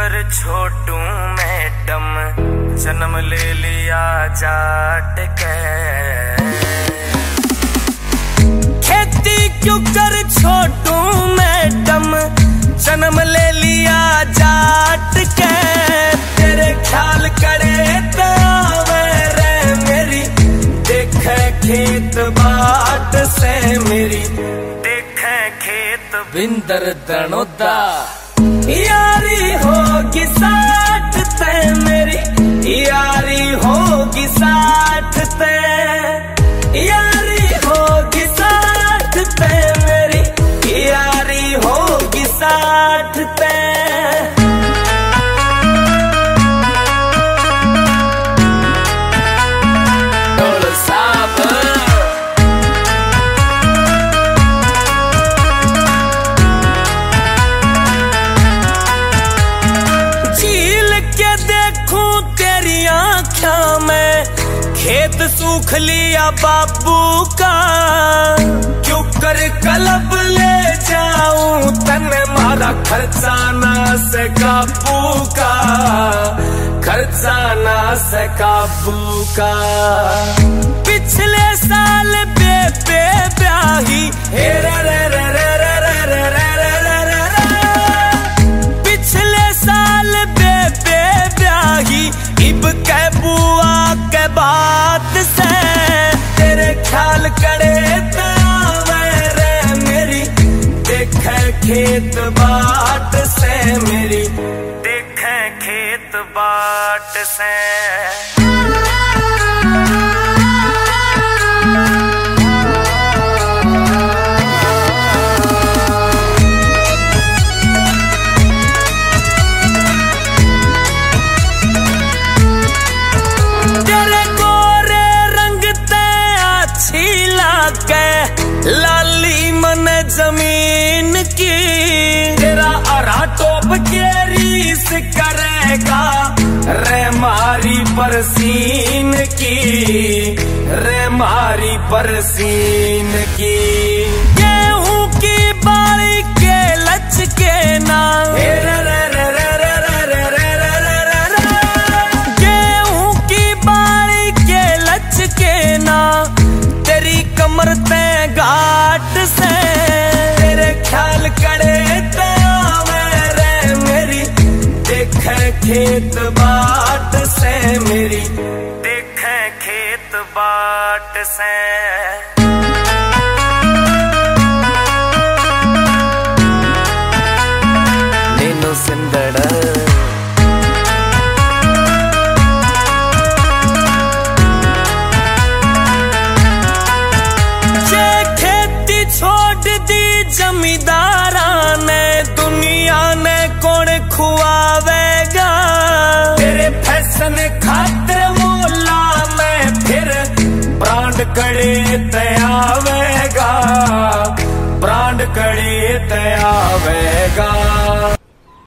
कर छोटू मैडम जन्म ले लिया जाट के। खेती क्यों कर छोटू मैडम जन्म ले लिया जाट के। तेरे ख्याल करे तावे रे मेरी देखे खेत बाट से मेरी देखे खेत बिंदर दनोदा। यारी होगी साथ ते मेरी यारी होगी साथ ते यारी होगी साथ ते मेरी यारी होगी साथ ते। खेत सूख लिया बाबू का क्यों कर कलब ले जाऊं तने मारा खर्चा ना से काबू का खर्चा ना से काबू का। पिछले साल बेबे ब्याही हे रे रे रे रे रे रे रे रे रे रे। पिछले साल बेबे ब्याही इब के बुआ के बात से तेरे ख्याल करे तावे रे मेरी देखे खेत बाट से मेरी देखे खेत बाट से। लाली मन जमीन की तेरा अरा टोप के रीस करेगा रे मारी परसीन की रे मारी परसीन की। गेहूं की बारी के लच के ना गेहूं की बारी के लच के ना तेरी कमर ते घाट से तेरे ख्याल करे तावे रे मेरी देखे खेत बाट से मेरी देखे खेत बाट से। नीनू सिंदड़ा जमींदारा ने दुनिया ने कौन खुआवेगा तेरे फैशन खातिर मोला में फिर ब्रांड कड़े तयावेगा ब्रांड कड़े तयावेगा।